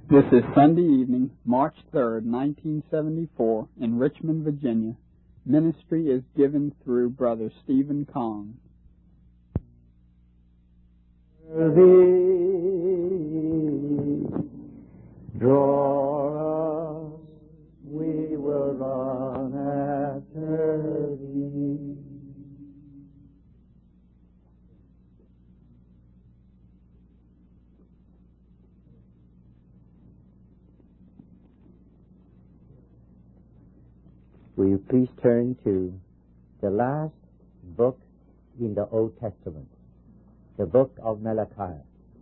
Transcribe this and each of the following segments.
This is Sunday evening, March 3rd, 1974, in Richmond, Virginia. Ministry is given through Brother Stephen Kong. Draw us, we will run after thee. Will you please turn to the last book in the Old Testament, the book of Malachi.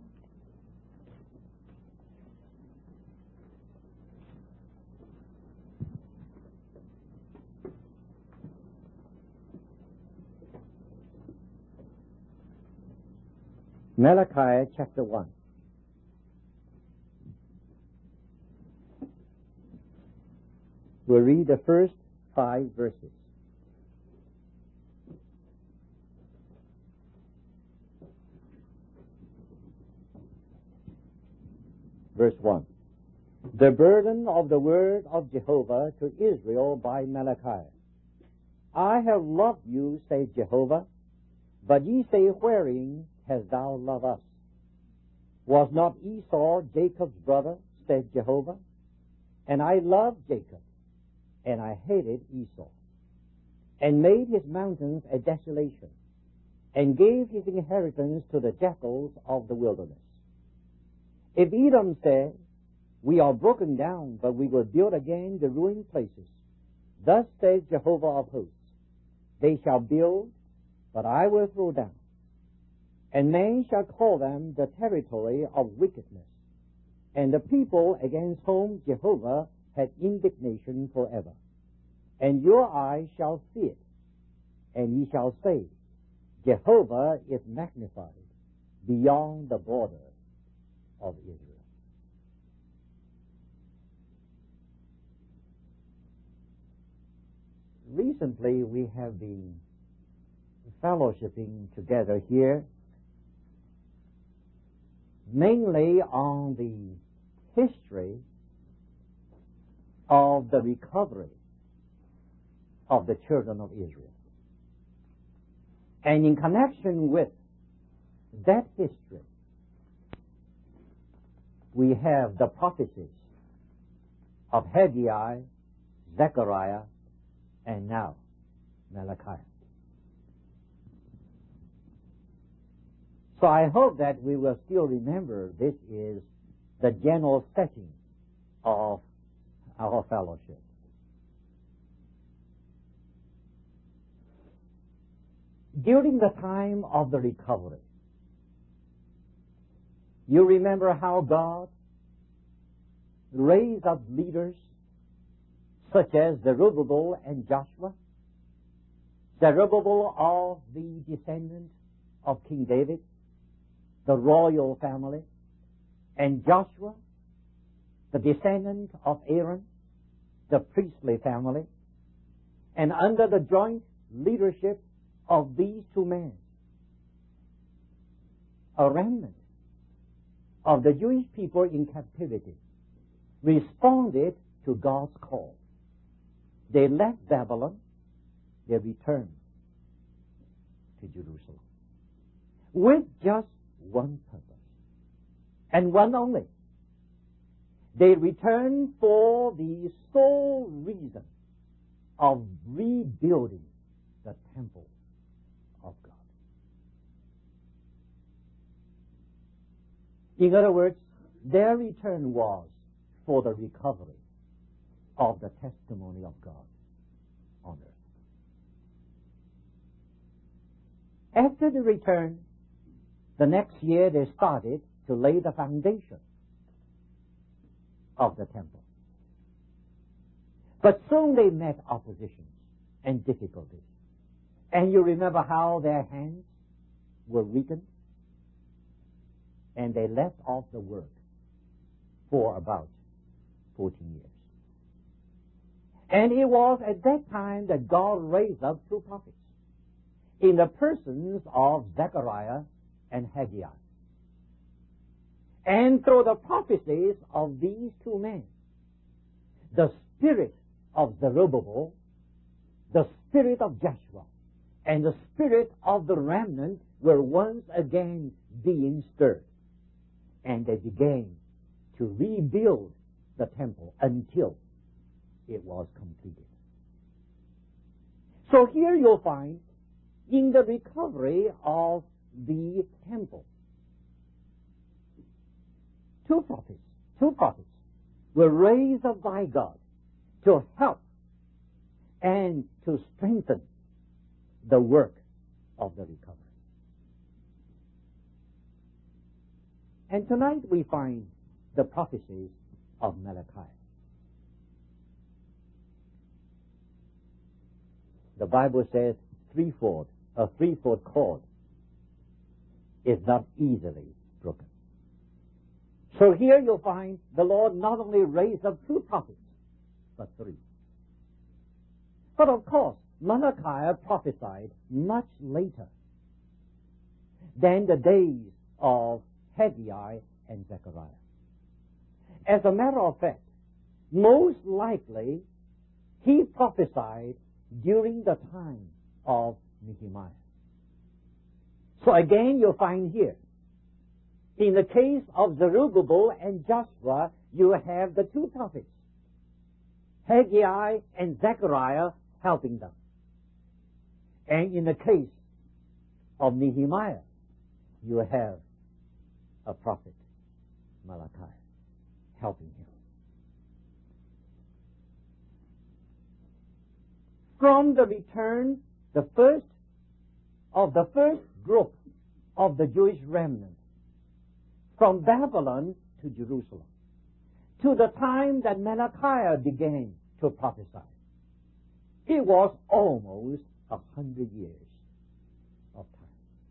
Malachi chapter 1. We'll read the first 5 verses. Verse 1. The burden of the word of Jehovah to Israel by Malachi. I have loved you, says Jehovah, but ye say, wherein hast thou loved us? Was not Esau Jacob's brother, says Jehovah? And I loved Jacob, and I hated Esau, and made his mountains a desolation, and gave his inheritance to the jackals of the wilderness. If Edom said, we are broken down, but we will build again the ruined places, thus says Jehovah of hosts, they shall build, but I will throw down, and men shall call them the territory of wickedness, and the people against whom Jehovah had indignation forever. And your eyes shall see it, and ye shall say, Jehovah is magnified beyond the border of Israel. Recently we have been fellowshipping together here, mainly on the history of the recovery of the children of Israel. And in connection with that history, we have the prophecies of Haggai, Zechariah, and now Malachi. So I hope that we will still remember this is the general setting of our fellowship. During the time of the recovery, you remember how God raised up leaders such as Zerubbabel and Joshua. Zerubbabel of the descendant of King David, the royal family, and Joshua, the descendant of Aaron, the priestly family, and under the joint leadership of these two men, a remnant of the Jewish people in captivity responded to God's call. They left Babylon, they returned to Jerusalem with just one purpose, and one only. They returned for the sole reason of rebuilding the temple of God. In other words, their return was for the recovery of the testimony of God on earth. After the return, the next year they started to lay the foundation of the temple. But soon they met opposition and difficulties. And you remember how their hands were weakened, and they left off the work for about 14 years. And it was at that time that God raised up two prophets in the persons of Zechariah and Haggai. And through the prophecies of these two men, the spirit of Zerubbabel, the spirit of Joshua, and the spirit of the remnant were once again being stirred. And they began to rebuild the temple until it was completed. So here you'll find in the recovery of the temple, two prophets were raised up by God to help and to strengthen the work of the recovery. And tonight we find the prophecies of Malachi. The Bible says a threefold cord is not easily broken. So here you'll find the Lord not only raised up two prophets, but three. But of course, Malachi prophesied much later than the days of Haggai and Zechariah. As a matter of fact, most likely he prophesied during the time of Nehemiah. So again, you'll find here, in the case of Zerubbabel and Joshua, you have the two prophets, Haggai and Zechariah, helping them. And in the case of Nehemiah, you have a prophet, Malachi, helping him. From the return, the first group of the Jewish remnant from Babylon to Jerusalem, to the time that Malachi began to prophesy, it was almost 100 years of time.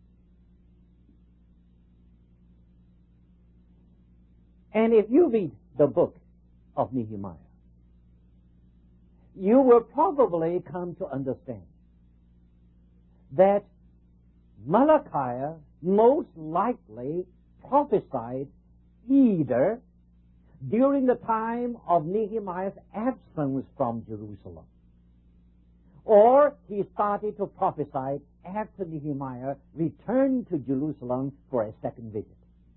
And if you read the book of Nehemiah, you will probably come to understand that Malachi most likely prophesied either during the time of Nehemiah's absence from Jerusalem, or he started to prophesy after Nehemiah returned to Jerusalem for a second visit.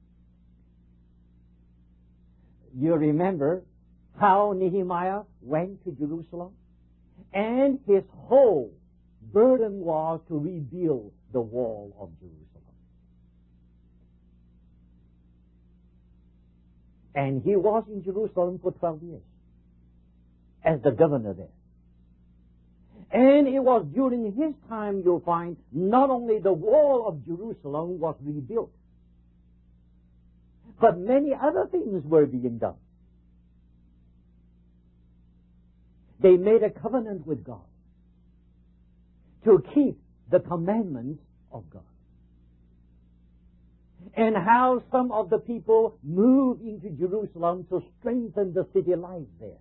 You remember how Nehemiah went to Jerusalem? And his whole burden was to rebuild the wall of Jerusalem. And he was in Jerusalem for 12 years as the governor there. And it was during his time, you'll find, not only the wall of Jerusalem was rebuilt, but many other things were being done. They made a covenant with God to keep the commandments of God. And how some of the people moved into Jerusalem to strengthen the city life there.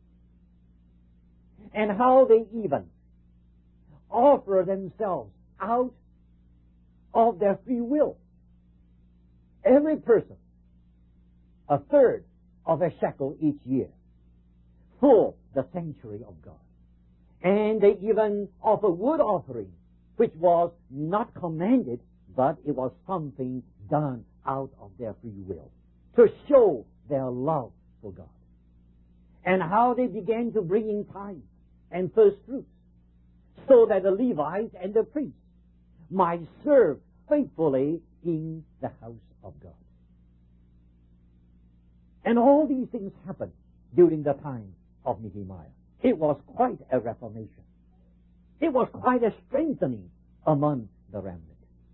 And how they even offer themselves out of their free will. Every person, a third of a shekel each year, for the sanctuary of God. And they even offer wood offering, which was not commanded, but it was something done out of their free will, to show their love for God. And how they began to bring in tithes and first fruits, so that the Levites and the priests might serve faithfully in the house of God. And all these things happened during the time of Nehemiah. It was quite a reformation. It was quite a strengthening among the remnant.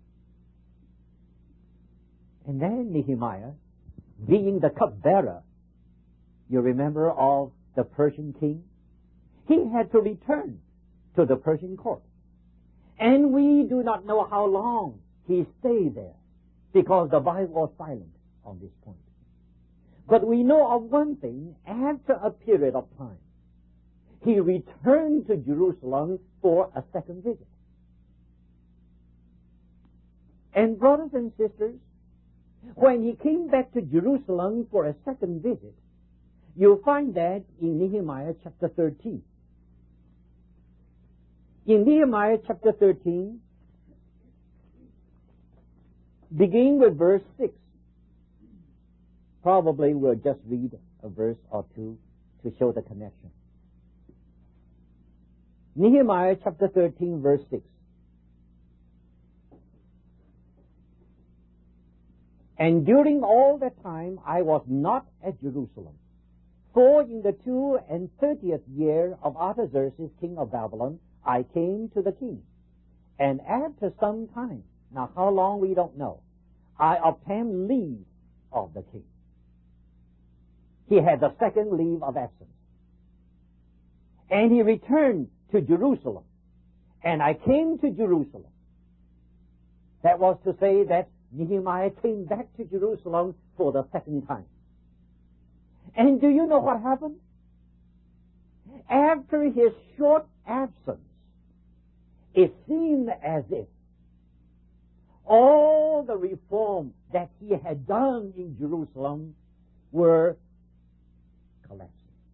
And then Nehemiah, being the cupbearer, you remember, of the Persian king, he had to return to the Persian court. And we do not know how long he stayed there, because the Bible was silent on this point. But we know of one thing: after a period of time, he returned to Jerusalem for a second visit. And brothers and sisters, When he came back to Jerusalem for a second visit, you'll find that in Nehemiah chapter 13. In Nehemiah chapter 13, begin with verse 6. Probably we'll just read a verse or two to show the connection. Nehemiah chapter 13, verse 6. And during all that time I was not at Jerusalem, for in the 32nd year of Artaxerxes, king of Babylon, I came to the king. And after some time, now how long we don't know, I obtained leave of the king. He had the second leave of absence. And he returned to Jerusalem. And I came to Jerusalem. That was to say that Nehemiah came back to Jerusalem for the second time. And do you know what happened? After his short absence, it seemed as if all the reform that he had done in Jerusalem were collapsing.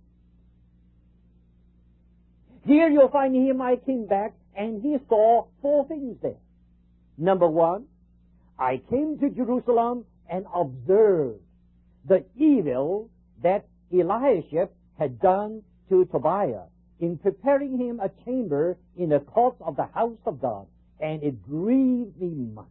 Here you'll find Nehemiah came back and he saw four things there. Number one, I came to Jerusalem and observed the evil that Eliashib had done to Tobiah in preparing him a chamber in the courts of the house of God, and it grieved me much.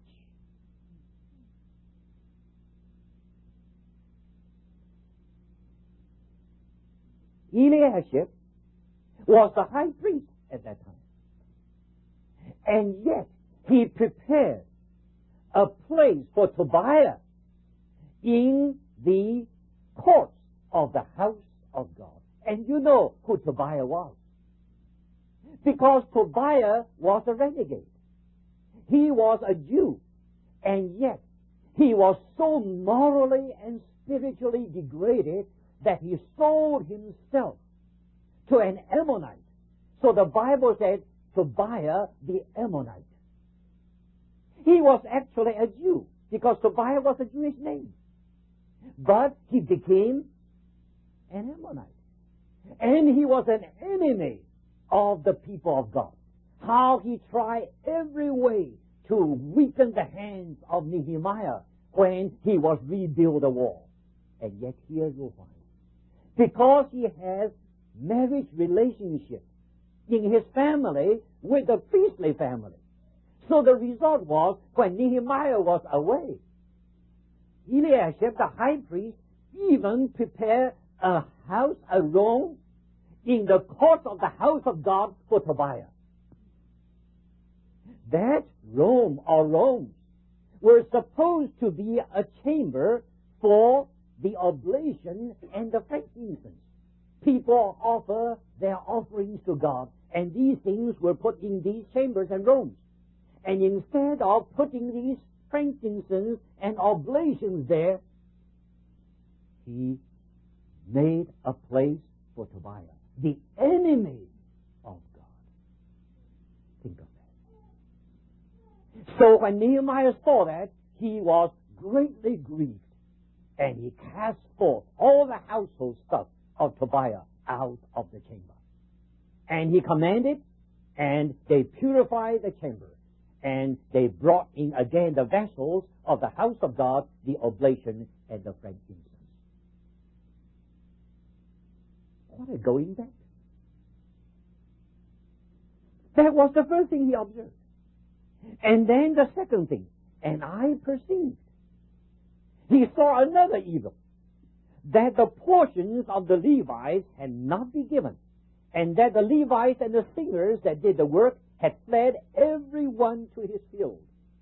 Eliashib was the high priest at that time, and yet he prepared a place for Tobiah in the courts of the house of God. And you know who Tobiah was. Because Tobiah was a renegade. He was a Jew. And yet, he was so morally and spiritually degraded that he sold himself to an Ammonite. So the Bible said, Tobiah the Ammonite. He was actually a Jew, because Tobiah was a Jewish name. But he became an Ammonite. And he was an enemy of the people of God. How he tried every way to weaken the hands of Nehemiah when he was rebuild the wall. And yet here you'll find, because he has marriage relationship in his family with the priestly family. So the result was, when Nehemiah was away, Eliashib, the high priest, even prepared a house, a room, in the courts of the house of God for Tobiah. That room or rooms were supposed to be a chamber for the oblation and the frankincense. People offer their offerings to God, and these things were put in these chambers and rooms. And instead of putting these frankincense and oblations there, he made a place for Tobiah, the enemy of God. Think of that. So when Nehemiah saw that, he was greatly grieved, and he cast forth all the household stuff of Tobiah out of the chamber. And he commanded, and they purified the chamber, and they brought in again the vessels of the house of God, the oblation and the frankincense. What a going back. That was the first thing he observed. And then the second thing, and I perceived, he saw another evil, that the portions of the Levites had not been given, and that the Levites and the singers that did the work had fled every one to his field.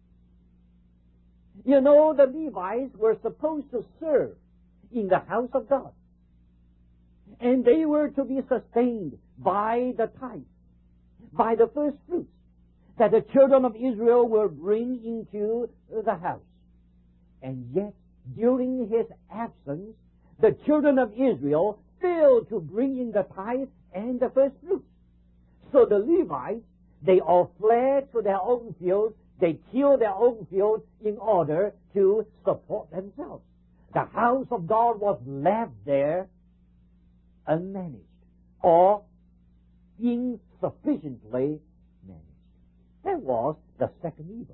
You know, the Levites were supposed to serve in the house of God, and they were to be sustained by the tithe, by the first fruits that the children of Israel will bring into the house. And yet, during his absence, the children of Israel failed to bring in the tithe and the first fruits. So the Levites, they all fled to their own fields. They tilled their own fields in order to support themselves. The house of God was left there unmanaged or insufficiently managed. That was the second evil.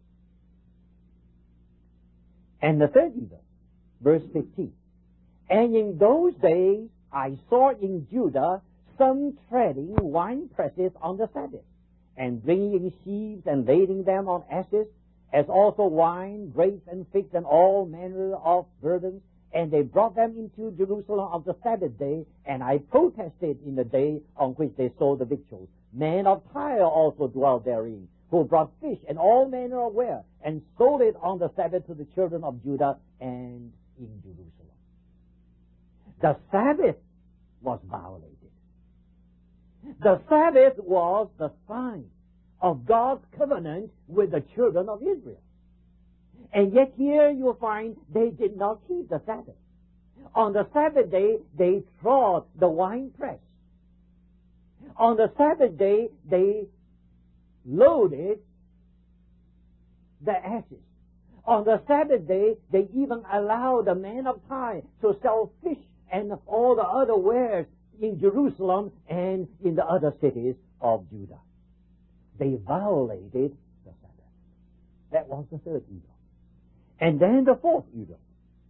And the third evil, verse 15. And in those days I saw in Judah some treading wine presses on the Sabbath, and bringing sheaves and lading them on asses, as also wine, grapes, and figs, and all manner of burdens. And they brought them into Jerusalem on the Sabbath day, and I protested in the day on which they sold the victuals. Men of Tyre also dwelt therein, who brought fish and all manner of ware, and sold it on the Sabbath to the children of Judah and in Jerusalem. The Sabbath was violated. The Sabbath was the sign of God's covenant with the children of Israel. And yet here you'll find they did not keep the Sabbath. On the Sabbath day, they trod the winepress. On the Sabbath day, they loaded the ashes. On the Sabbath day, they even allowed the men of Tyre to sell fish and all the other wares in Jerusalem and in the other cities of Judah. They violated the Sabbath. That was the third evil. And then the fourth evil.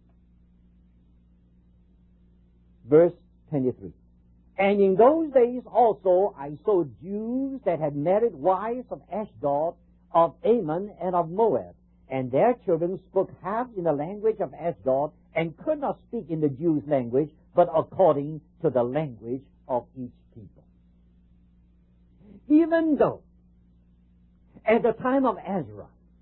Verse 23. And in those days also I saw Jews that had married wives of Ashdod, of Ammon, and of Moab. And their children spoke half in the language of Ashdod, and could not speak in the Jews' language, but according to the language of each people. Even though, at the time of Ezra,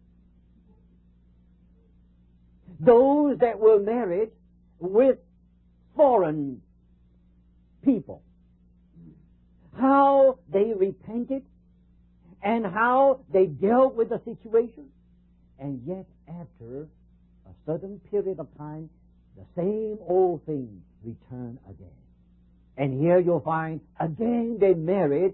those that were married with foreign people, how they repented and how they dealt with the situation, and yet after a certain period of time, the same old thing returned again. And here you'll find, again they married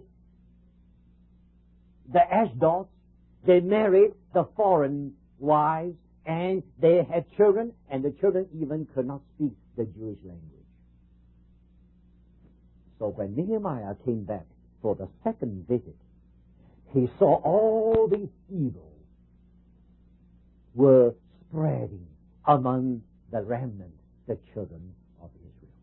the Ashdods, they married the foreign wives, and they had children, and the children even could not speak the Jewish language. So when Nehemiah came back for the second visit, he saw all these evils were spreading among the remnant, the children of Israel.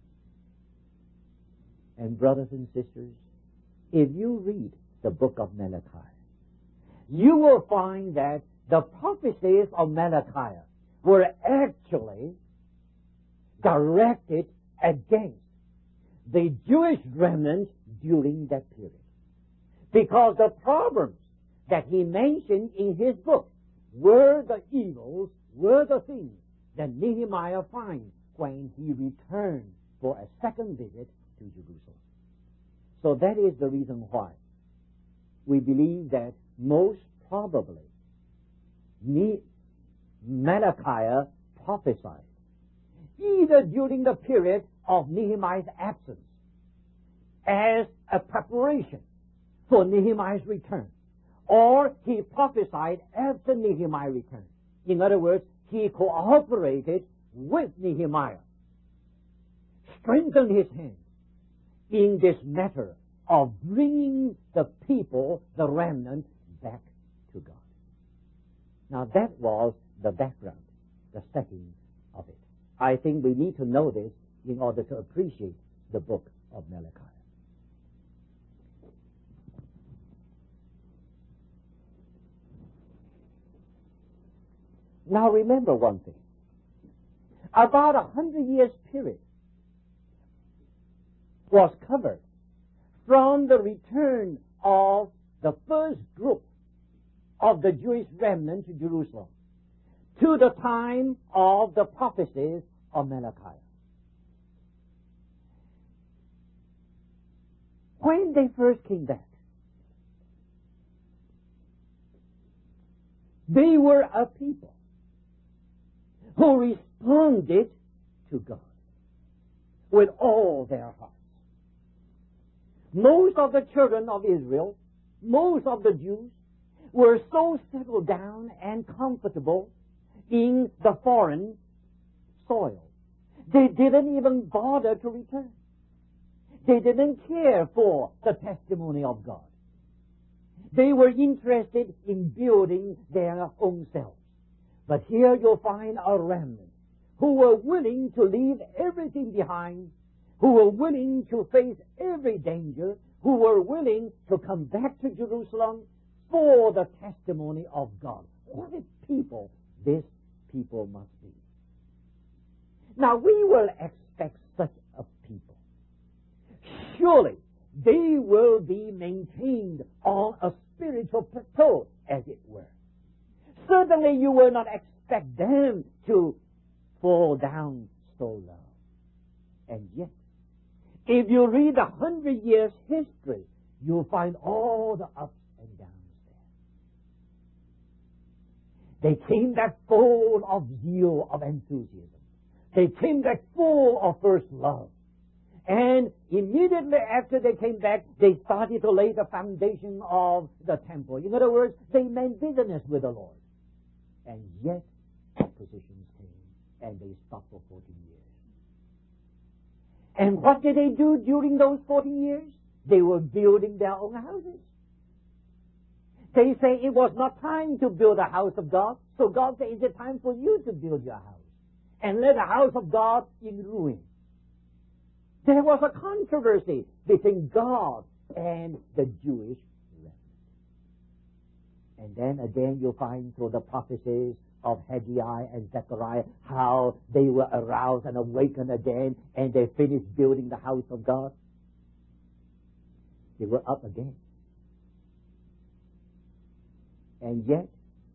And brothers and sisters, if you read the book of Malachi, you will find that the prophecies of Malachi were actually directed against the Jewish remnant during that period. Because the problems that he mentioned in his book were the evils, were the things that Nehemiah finds when he returned for a second visit to Jerusalem. So that is the reason why we believe that most probably Malachi prophesied either during the period of Nehemiah's absence as a preparation for Nehemiah's return, or he prophesied after Nehemiah returned. In other words, he cooperated with Nehemiah, strengthened his hand in this matter of bringing the people, the remnant, back to God. Now that was the background, the setting of it. I think we need to know this in order to appreciate the book of Malachi. Now remember one thing. About 100 years period was covered from the return of the first group of the Jewish remnant to Jerusalem to the time of the prophecies of Malachi. When they first came back, they were a people who responded to God with all their hearts. Most of the children of Israel, most of the Jews, were so settled down and comfortable in the foreign soil. They didn't even bother to return. They didn't care for the testimony of God. They were interested in building their own selves. But here you'll find a remnant who were willing to leave everything behind, who were willing to face every danger, who were willing to come back to Jerusalem for the testimony of God. What a people this people must be. Now, we will expect such a people. Surely, they will be maintained on a spiritual plateau, as it were. Certainly, you will not expect them to fall down so low. And yet, if you read 100 years' history, you'll find all the ups and downs there. They came back full of zeal, of enthusiasm. They came back full of first love. And immediately after they came back, they started to lay the foundation of the temple. In other words, they meant business with the Lord. And yet, oppositions came, and they stopped for 14 years. And what did they do during those 14 years? They were building their own houses. They say it was not time to build a house of God, so God said, is it time for you to build your house? And let the house of God in ruin. There was a controversy between God and the Jewish remnant. And then again you'll find through the prophecies of Haggai and Zechariah how they were aroused and awakened again, and they finished building the house of God. They were up again. And yet,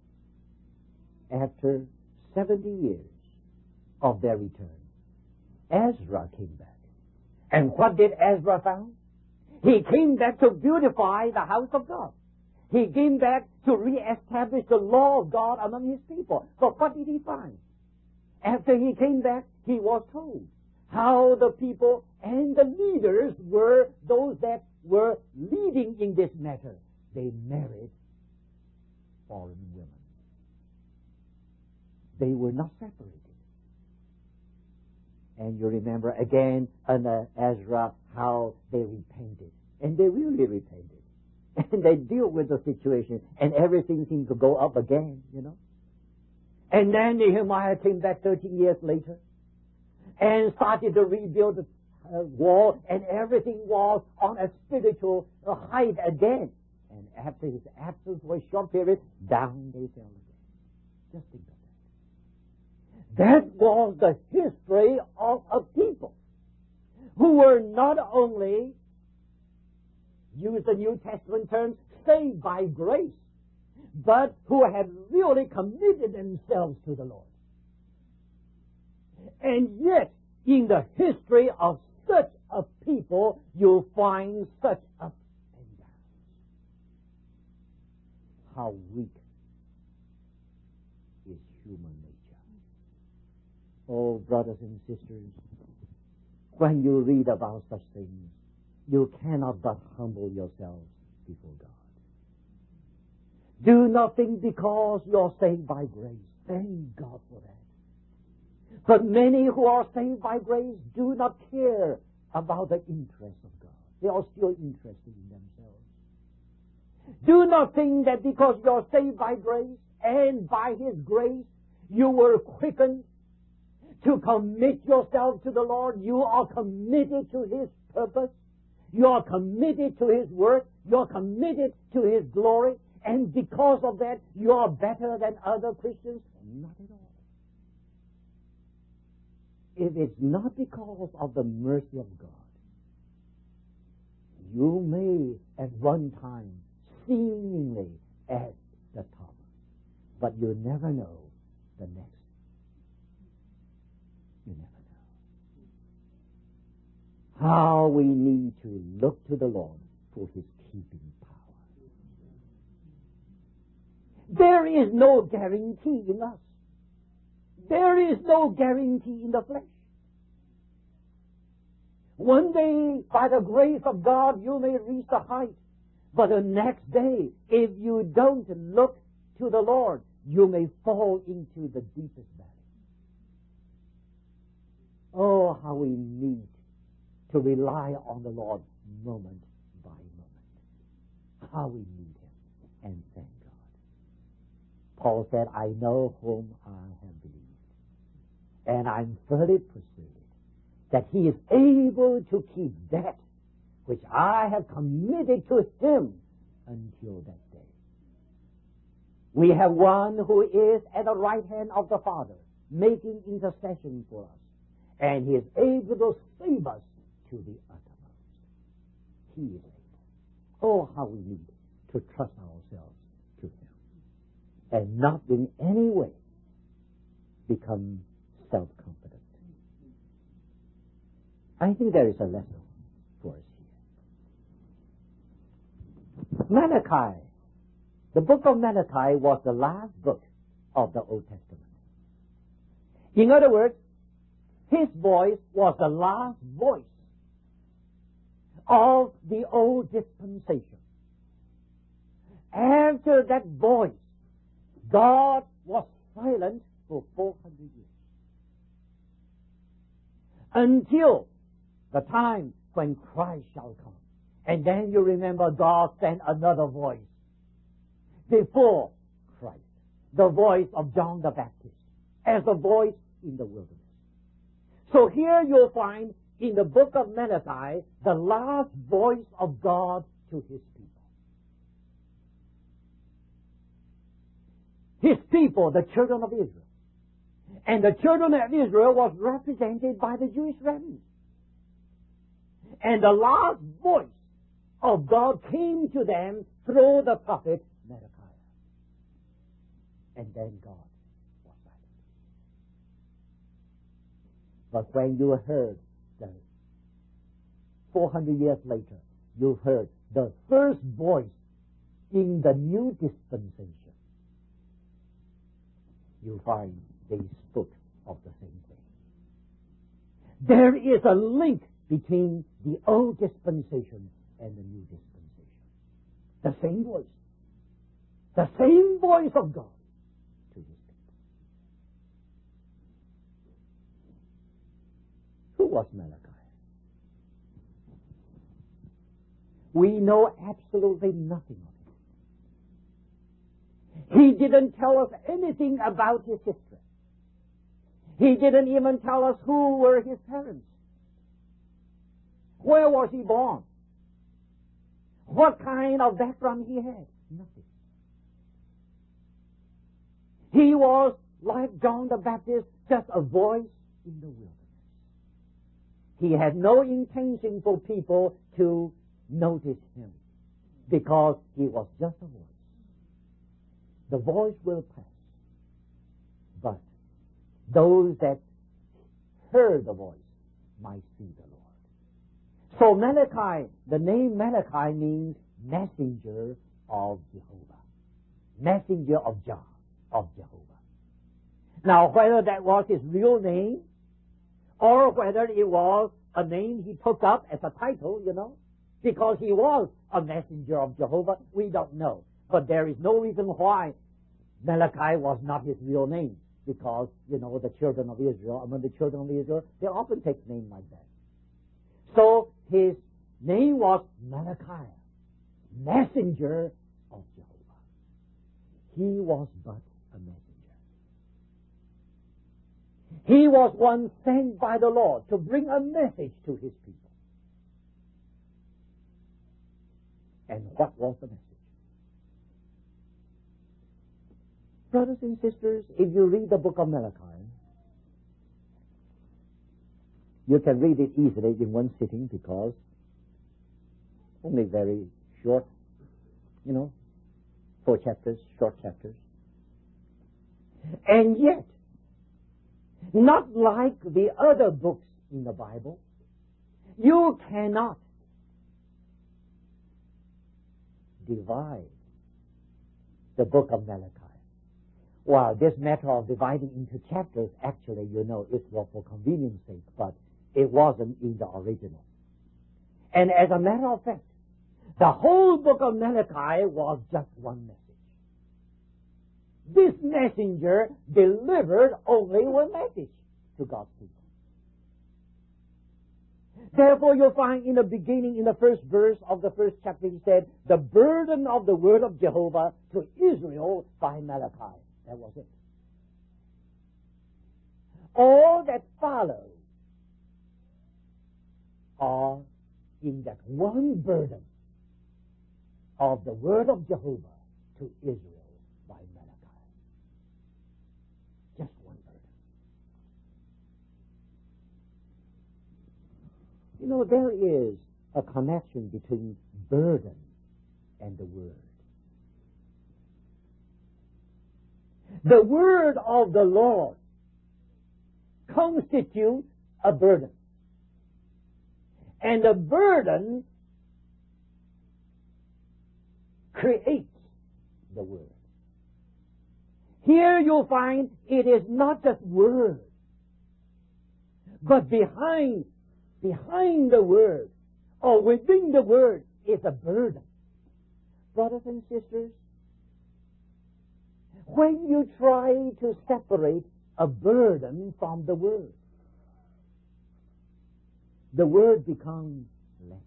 after 70 years of their return, Ezra came back. And what did Ezra found? He came back to beautify the house of God. He came back to reestablish the law of God among his people. But what did he find? After he came back, he was told how the people and the leaders were those that were leading in this matter. They married foreign women. They were not separated. And you remember again under Ezra how they repented. And they really repented. And they deal with the situation, and everything seemed to go up again, you know. And then Nehemiah came back 13 years later and started to rebuild the wall, and everything was on a spiritual height again. And after his absence for a short period, down they fell again. Just think of that. That was the history of a people who were not only, use the New Testament term, saved by grace, but who had really committed themselves to the Lord. And yet, in the history of such a people, you'll find such ups and downs. How weak is human nature. Oh, brothers and sisters, when you read about such things, you cannot but humble yourselves before God. Do not think because you're saved by grace. Thank God for that. But many who are saved by grace do not care about the interests of God. They are still interested in themselves. Do not think that because you're saved by grace and by His grace, you were quickened to commit yourself to the Lord. You are committed to His purpose. You are committed to His work. You are committed to His glory. And because of that, you are better than other Christians? Not at all. If it's not because of the mercy of God, you may at one time seemingly at the top, but you never know the next. You never know. How we need to look to the Lord for His keeping power. There is no guarantee in us. There is no guarantee in the flesh. One day, by the grace of God, you may reach the height But the next day, if you don't look to the Lord, you may fall into the deepest valley. Oh, how we need to rely on the Lord moment by moment. How we need Him, and thank God. Paul said, I know whom I have believed, and I'm fully persuaded that He is able to keep that which I have committed to Him until that day. We have one who is at the right hand of the Father, making intercession for us, and He is able to save us to the uttermost. He is able. Oh, how we need to trust ourselves to Him, and not in any way become self-confident. I think there is a lesson for us here. Malachi, the book of Malachi was the last book of the Old Testament. In other words, his voice was the last voice of the old dispensation. After that voice, God was silent for 400 years. Until the time when Christ shall come. And then you remember God sent another voice before Christ, the voice of John the Baptist, as a voice in the wilderness. So here you'll find in the book of Malachi the last voice of God to His people. His people, the children of Israel. And the children of Israel was represented by the Jewish remnant. And the last voice of God came to them through the prophet Malachi. And then God was silent. But when you heard 400 years later, you heard the first voice in the new dispensation, you find they spoke of the same thing. There is a link between the old dispensation and the new dispensation. The same voice. The same voice of God to His people. Who was Malachi? We know absolutely nothing of him. He didn't tell us anything about his history. He didn't even tell us who were his parents. Where was he born? What kind of background he had? Nothing. He was, like John the Baptist, just a voice in the wilderness. He had no intention for people to notice him because he was just a voice. The voice will pass, but those that heard the voice might see the Lord. So Malachi, the name Malachi means messenger of Jehovah. Messenger of Jah, of Jehovah. Now, whether that was his real name, or whether it was a name he took up as a title, because he was a messenger of Jehovah, we don't know. But there is no reason why Malachi was not his real name, because, the children of Israel, among the children of Israel, they often take names like that. So his name was Malachi, messenger of Jehovah. He was but a messenger. He was one sent by the Lord to bring a message to his people. And what was the message? Brothers and sisters, if you read the book of Malachi, you can read it easily in one sitting because only very short, 4 chapters, short chapters. And yet, not like the other books in the Bible, you cannot divide the book of Malachi. Well, this matter of dividing into chapters, actually, it was for convenience sake, but it wasn't in the original. And as a matter of fact, The whole book of Malachi was just one message. This messenger delivered only one message to God's people. Therefore, you'll find in the beginning, in the first verse of the first chapter, he said, the burden of the word of Jehovah to Israel by Malachi. That was it. All that follows are in that one burden of the word of Jehovah to Israel by Malachi. Just one burden. You know, there is a connection between burden and the word. The word of the Lord constitutes a burden. And the burden creates the word. Here you'll find it is not just word, but behind the word, or within the word, is a burden. Brothers and sisters, when you try to separate a burden from the word becomes letter.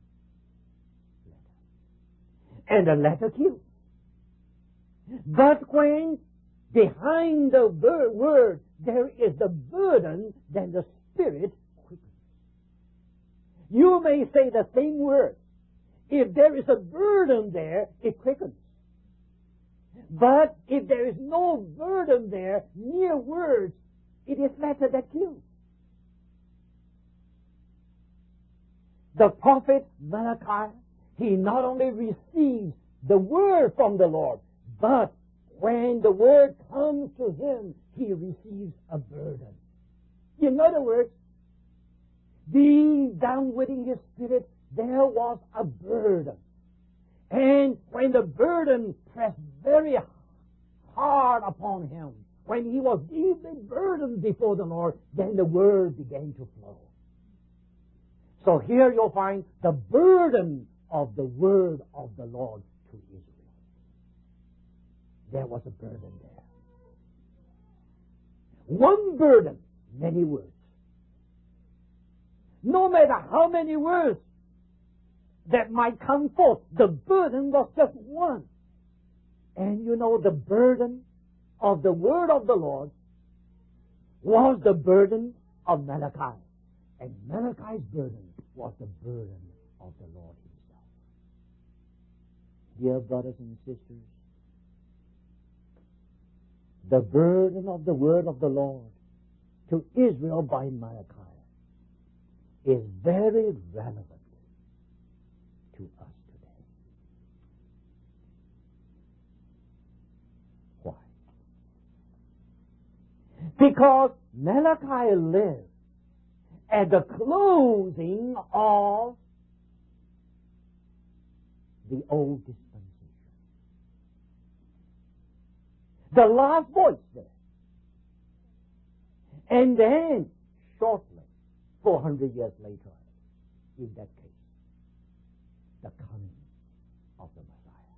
And the letter kills. But when behind the word there is the burden, then the Spirit quickens. You may say the same word. If there is a burden there, it quickens. But if there is no burden there, mere words, it is letter that kills. The prophet Malachi, he not only receives the word from the Lord, but when the word comes to him, he receives a burden. In other words, deep down within his spirit, there was a burden. And when the burden pressed very hard upon him, when he was deeply burdened before the Lord, then the word began to flow. So here you'll find the burden of the word of the Lord to Israel. There was a burden there. One burden, many words. No matter how many words that might come forth, the burden was just one. And you know, the burden of the word of the Lord was the burden of Malachi. And Malachi's burden was the burden of the Lord himself. Dear brothers and sisters, the burden of the word of the Lord to Israel by Malachi is very relevant to us today. Why? Because Malachi lived at the closing of the old dispensation. The last voice there. And then, shortly, 400 years later, in that case, the coming of the Messiah.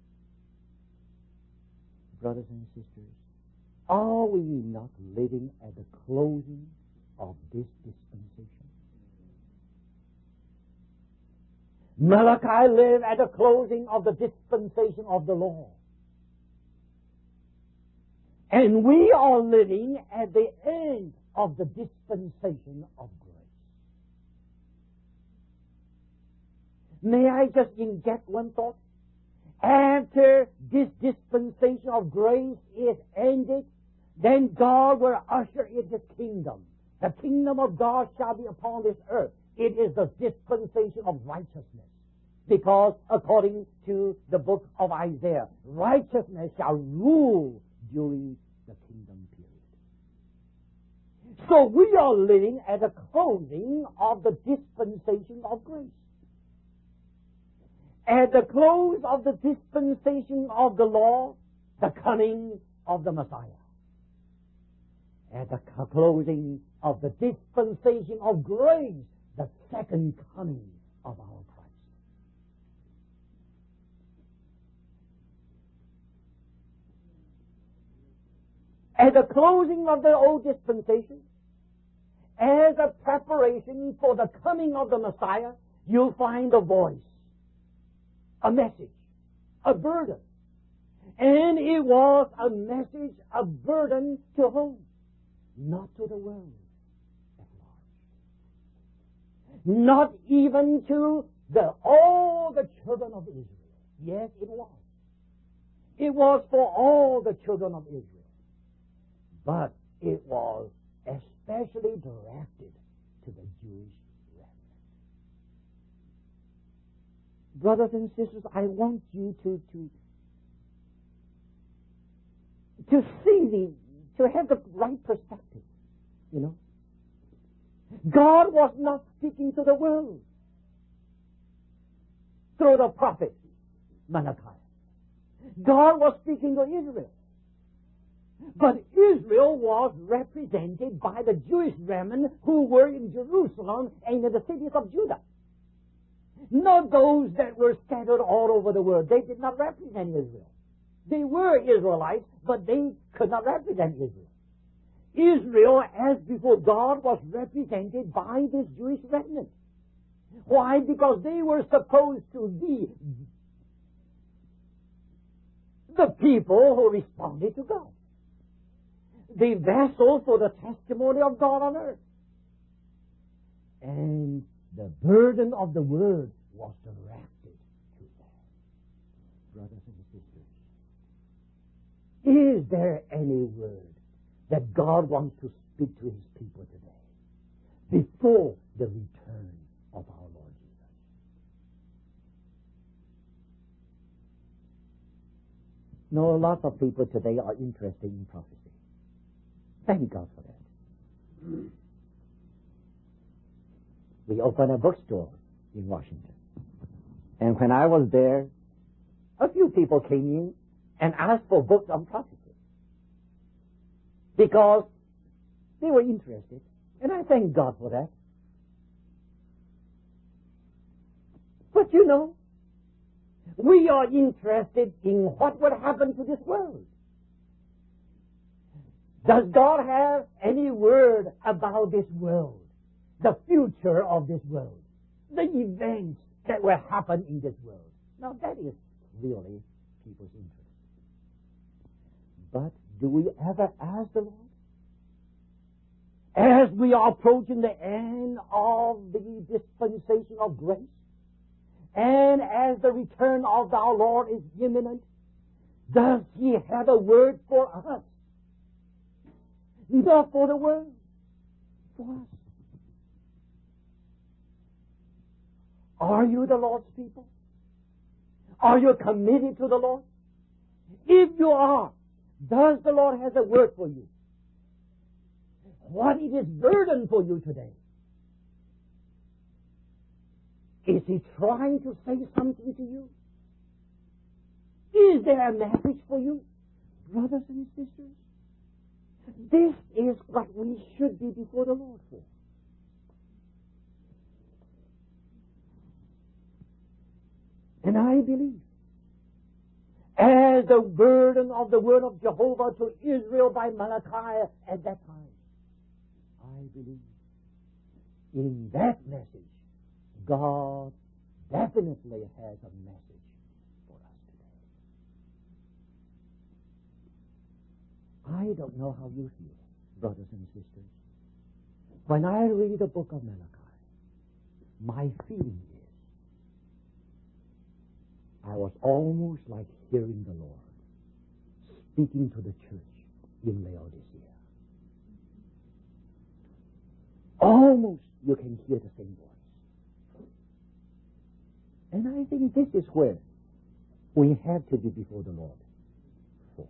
Brothers and sisters, are we not living at the closing of this dispensation? Malachi lived at the closing of the dispensation of the law. And we are living at the end of the dispensation of grace. May I just inject one thought? After this dispensation of grace is ended, then God will usher in His kingdom. The kingdom of God shall be upon this earth. It is the dispensation of righteousness. Because according to the book of Isaiah, righteousness shall rule during the kingdom period. So we are living at the closing of the dispensation of grace. At the close of the dispensation of the law, the coming of the Messiah. At the closing of the dispensation of grace, the second coming of our Christ. At the closing of the old dispensation, as a preparation for the coming of the Messiah, you'll find a voice, a message, a burden. And it was a message, a burden to whom? Not to the world at large. Not even to all the children of Israel. Yes, it was. It was for all the children of Israel. But it was especially directed to the Jewish remnant. Brothers and sisters, I want you to see to have the right perspective, you know. God was not speaking to the world through the prophet Malachi. God was speaking to Israel. But Israel was represented by the Jewish remnant who were in Jerusalem and in the cities of Judah. Not those that were scattered all over the world. They did not represent Israel. They were Israelites, but they could not represent Israel. Israel, as before God, was represented by this Jewish remnant. Why? Because they were supposed to be the people who responded to God. The vessel for the testimony of God on earth. And the burden of the word was directed to them. Brothers and sisters, is there any word that God wants to speak to His people today before the return of our Lord Jesus? No, lots of people today are interested in prophecy. Thank God for that. We opened a bookstore in Washington. And when I was there, a few people came in and asked for books on prophecy. Because they were interested. And I thank God for that. But you know, we are interested in what would happen to this world. Does God have any word about this world? The future of this world? The events that will happen in this world? Now that is really people's interest. But do we ever ask the Lord? As we are approaching the end of the dispensation of grace, and as the return of our Lord is imminent, does He have a word for us? Not for the world, for us. Are you the Lord's people? Are you committed to the Lord? If you are, does the Lord have a word for you? What is His burden for you today? Is He trying to say something to you? Is there a message for you? Brothers and sisters, this is what we should be before the Lord for. And I believe, as the burden of the word of Jehovah to Israel by Malachi at that time, I believe in that message, God definitely has a message for us today. I don't know how you feel, brothers and sisters. When I read the book of Malachi, my feeling is I was almost like hearing the Lord speaking to the church in Laodicea. Almost you can hear the same voice. And I think this is where we have to be before the Lord for.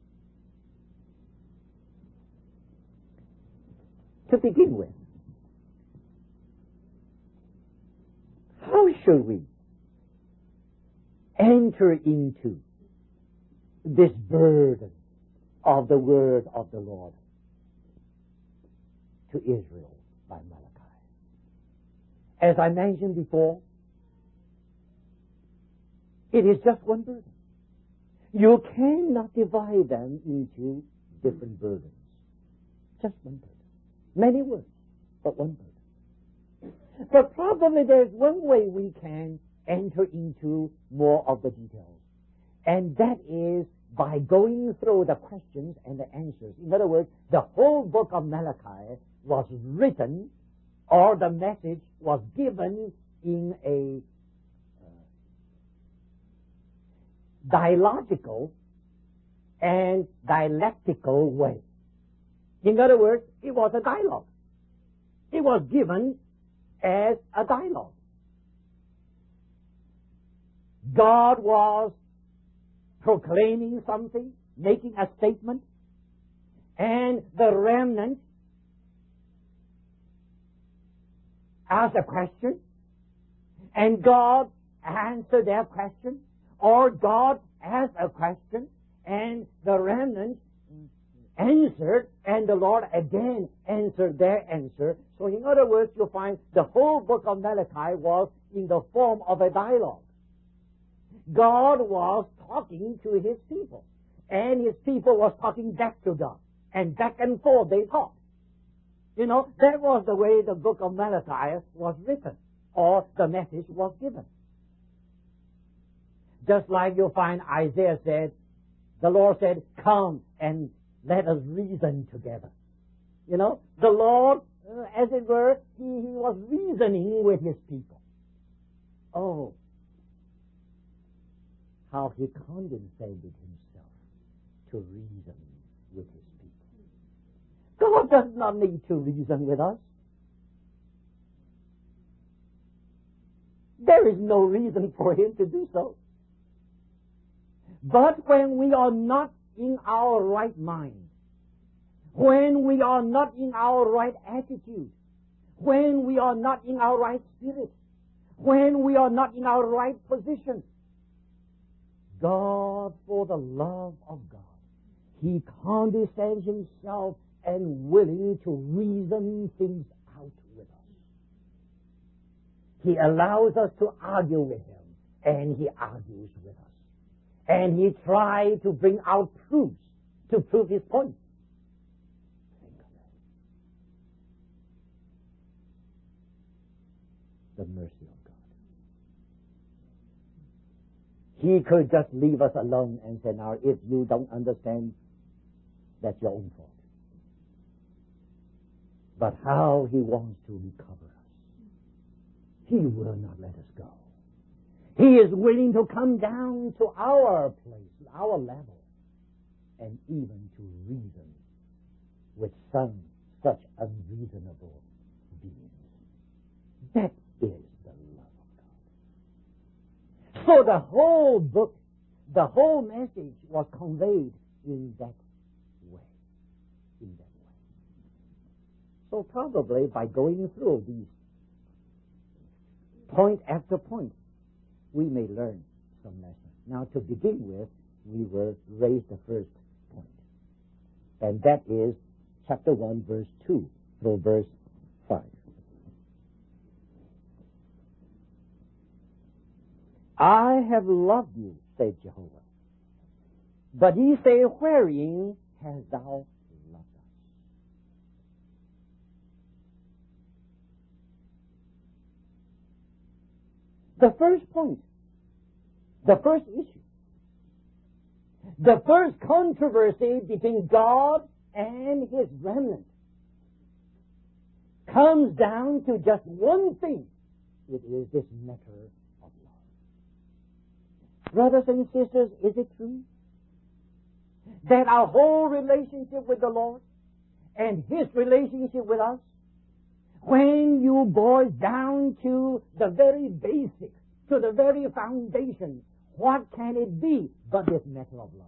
To begin with, how should we enter into this burden of the word of the Lord to Israel by Malachi? As I mentioned before, it is just one burden. You cannot divide them into different burdens. Just one burden. Many words, but one burden. But probably there's one way we can enter into more of the details, and that is by going through the questions and the answers. In other words, the whole book of Malachi was written, or the message was given in a dialogical and dialectical way. In other words, it was a dialogue. It was given as a dialogue. God was proclaiming something, making a statement, and the remnant asked a question, and God answered their question, or God asked a question, and the remnant answered, and the Lord again answered their answer. So in other words, you'll find the whole book of Malachi was in the form of a dialogue. God was talking to His people, and His people was talking back to God, and back and forth they talked. You know, that was the way the book of Malachi was written, or the message was given. Just like you'll find Isaiah said, the Lord said, come and let us reason together. You know, the Lord, as it were, he was reasoning with His people. Oh, how He condescended Himself to reason with His people. God does not need to reason with us. There is no reason for Him to do so. But when we are not in our right mind, when we are not in our right attitude, when we are not in our right spirit, when we are not in our right position, God, for the love of God, He condescends Himself and willing to reason things out with us. He allows us to argue with Him, and He argues with us. And He tries to bring out proofs to prove His point. Think of that. The mercy of God. He could just leave us alone and say, now, if you don't understand, that's your own fault. But how He wants to recover us. He will not let us go. He is willing to come down to our place, our level, and even to reason with such unreasonable beings. That is the love of God. So the whole book, the whole message was conveyed in that way. In that way. So probably by going through these point after point, we may learn some lessons. Now, to begin with, we will raise the first point. And that is chapter 1, verse 2 through verse 5. I have loved you, said Jehovah. But ye say, wherein hast thou loved us? The first point, the first issue, the first controversy between God and His remnant comes down to just one thing. It is this matter of love. Brothers and sisters, is it true that our whole relationship with the Lord and His relationship with us, when you boil down to the very basic, to the very foundation, what can it be but this matter of love?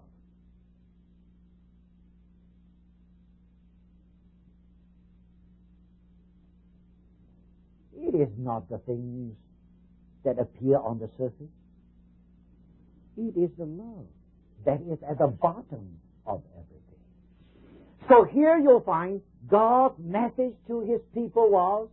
It is not the things that appear on the surface. It is the love that is at the bottom of everything. So here you'll find God's message to His people was,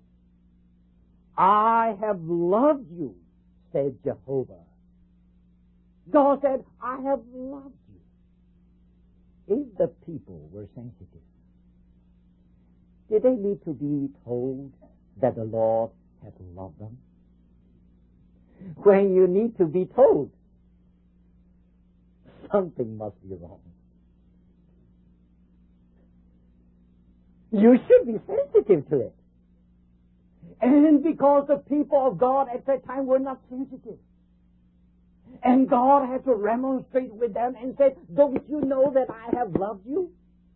I have loved you, said Jehovah. God said, I have loved you. if the people were sensitive, did they need to be told that the Lord had loved them? When you need to be told, something must be wrong. You should be sensitive to it. And because the people of God at that time were not sensitive, and God had to remonstrate with them and said, don't you know that I have loved you?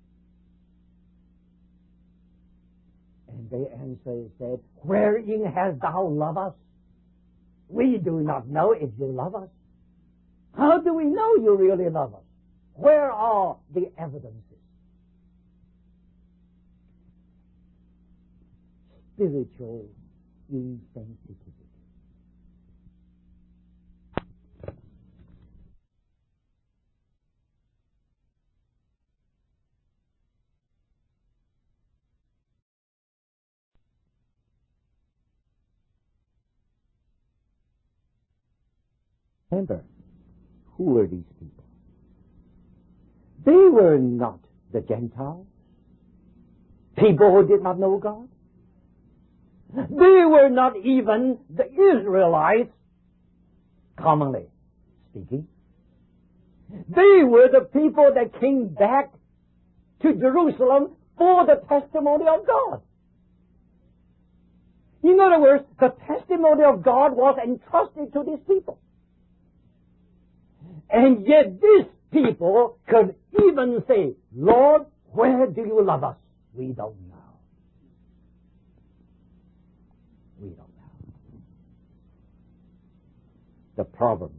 And they answered, said, wherein hast thou loved us? We do not know if you love us. How do we know you really love us? Where are the evidences? Spiritual insensitivity. Remember, who were these people? They were not the Gentiles, people who did not know God. They were not even the Israelites, commonly speaking. They were the people that came back to Jerusalem for the testimony of God. In other words, the testimony of God was entrusted to these people. And yet these people could even say, Lord, where do you love us? We don't know. We don't know. The problem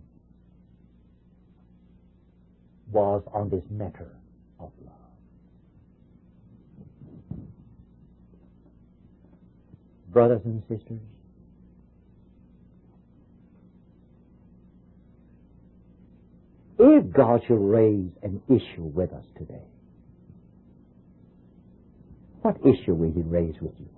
was on this matter of love. Brothers and sisters, if God should raise an issue with us today, what issue will He raise with you?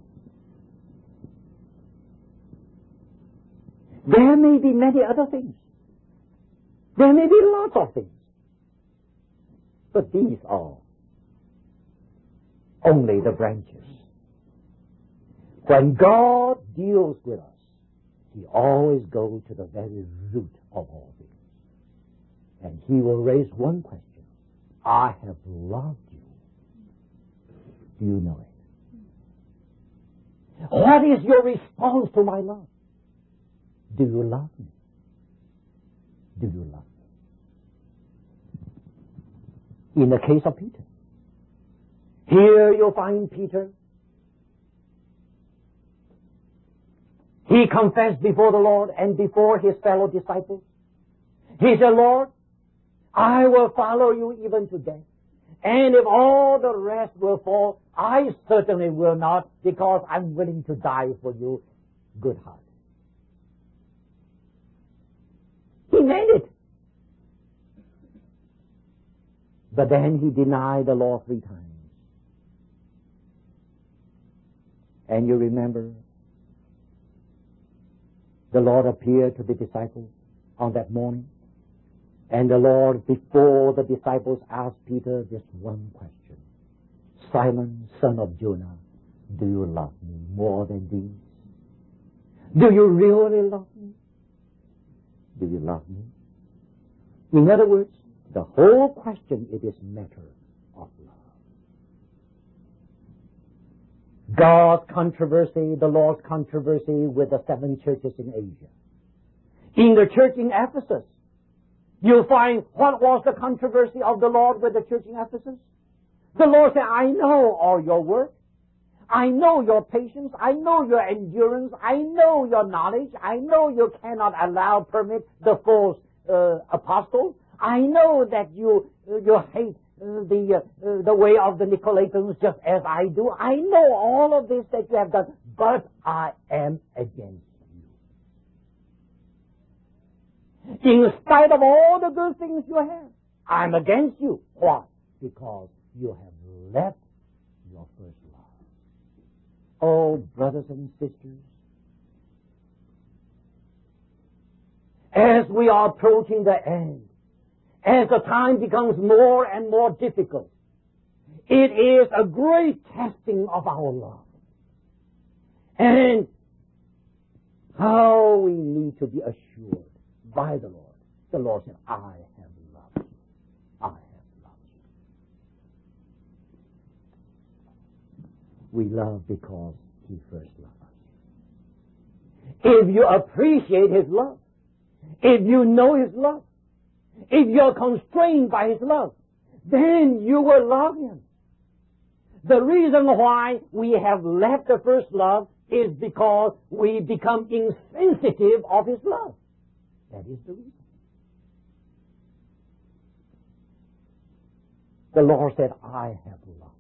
There may be many other things. There may be lots of things. But these are only the branches. When God deals with us, He always goes to the very root of all things. And He will raise one question. I have loved you. Do you know it? What is your response to my love? Do you love me? Do you love me? In the case of Peter, here you'll find Peter. He confessed before the Lord and before his fellow disciples. He said, Lord, I will follow you even to death. And if all the rest will fall, I certainly will not, because I'm willing to die for you. Good heart. He meant it. But then he denied the Lord 3 times. And you remember, the Lord appeared to the disciples on that morning. And the Lord, before the disciples, asked Peter this one question. Simon, son of Jonah, do you love me more than these? Do you really love me? Do you love me? In other words, the whole question is this matter of love. God's controversy, the Lord's controversy with the 7 churches in Asia. In the church in Ephesus, you'll find what was the controversy of the Lord with the church in Ephesus. The Lord said, I know all your work. I know your patience. I know your endurance. I know your knowledge. I know you cannot permit the false apostles. I know that you hate the way of the Nicolaitans just as I do. I know all of this that you have done, but I am against you. In spite of all the good things you have, I'm against you. Why? Because you have left your first love. Oh, brothers and sisters, as we are approaching the end, as the time becomes more and more difficult. It is a great testing of our love. And how we need to be assured by the Lord. The Lord said, I have loved you. I have loved you. We love because He first loved us. If you appreciate His love, if you know His love, if you're constrained by His love, then you will love Him. The reason why we have left the first love is because we become insensitive of His love. That is the reason. The Lord said, I have loved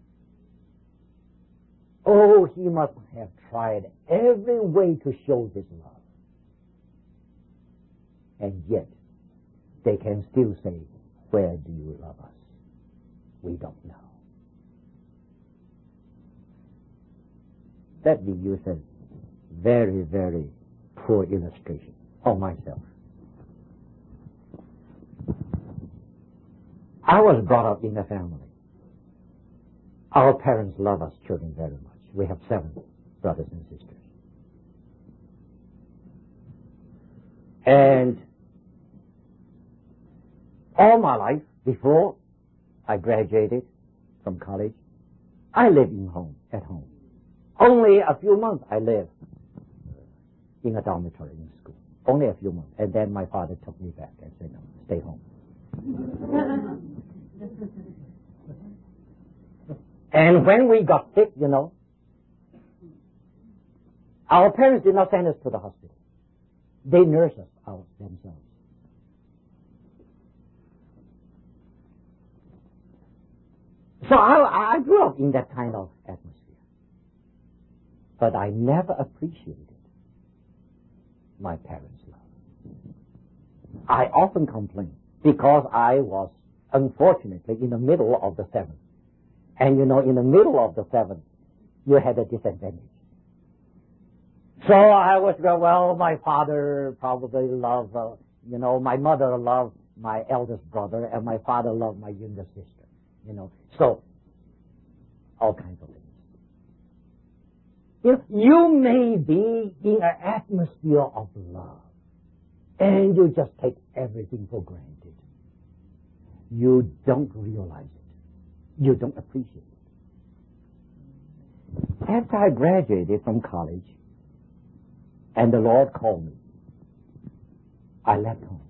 you. Oh, He must have tried every way to show His love. And yet, they can still say, where do you love us? We don't know. Let me use a very, very poor illustration of myself. I was brought up in a family. Our parents love us children very much. We have 7 brothers and sisters. And all my life, before I graduated from college, I lived at home. Only a few months I lived in a dormitory in school. Only a few months. And then my father took me back and said, no, stay home. And when we got sick, our parents did not send us to the hospital. They nursed us out themselves. So I grew up in that kind of atmosphere. But I never appreciated my parents' love. I often complained because I was, unfortunately, in the middle of the 7. And in the middle of the 7, you had a disadvantage. So I was, my father probably loved, my mother loved my eldest brother, and my father loved my younger sister, So, all kinds of things. You may be in an atmosphere of love, and you just take everything for granted. You don't realize it. You don't appreciate it. After I graduated from college, and the Lord called me, I left home.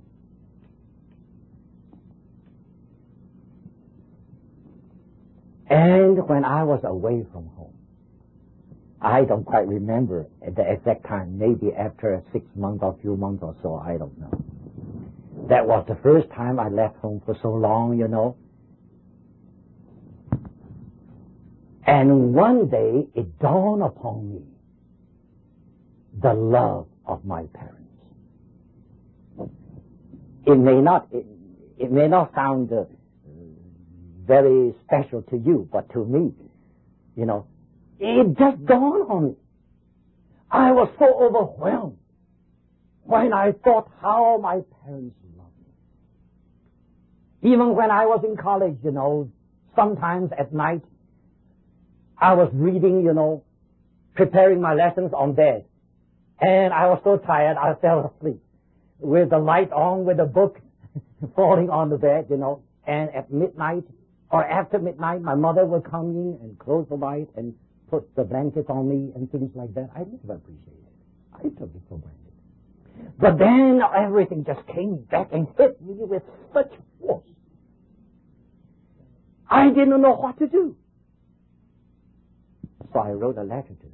And when I was away from home, I don't quite remember at the exact time, maybe after 6 months or a few months or so, I don't know. That was the first time I left home for so long, And one day it dawned upon me the love of my parents. It may not sound very special to you, but to me, it just dawned on me. I was so overwhelmed when I thought how my parents loved me. Even when I was in college, sometimes at night, I was reading, preparing my lessons on bed. And I was so tired, I fell asleep with the light on, with the book falling on the bed, And at midnight, or after midnight, my mother would come in and close the light and put the blankets on me and things like that. I never appreciated it. I took it for granted. But then everything just came back and hit me with such force. I didn't know what to do. So I wrote a letter to them.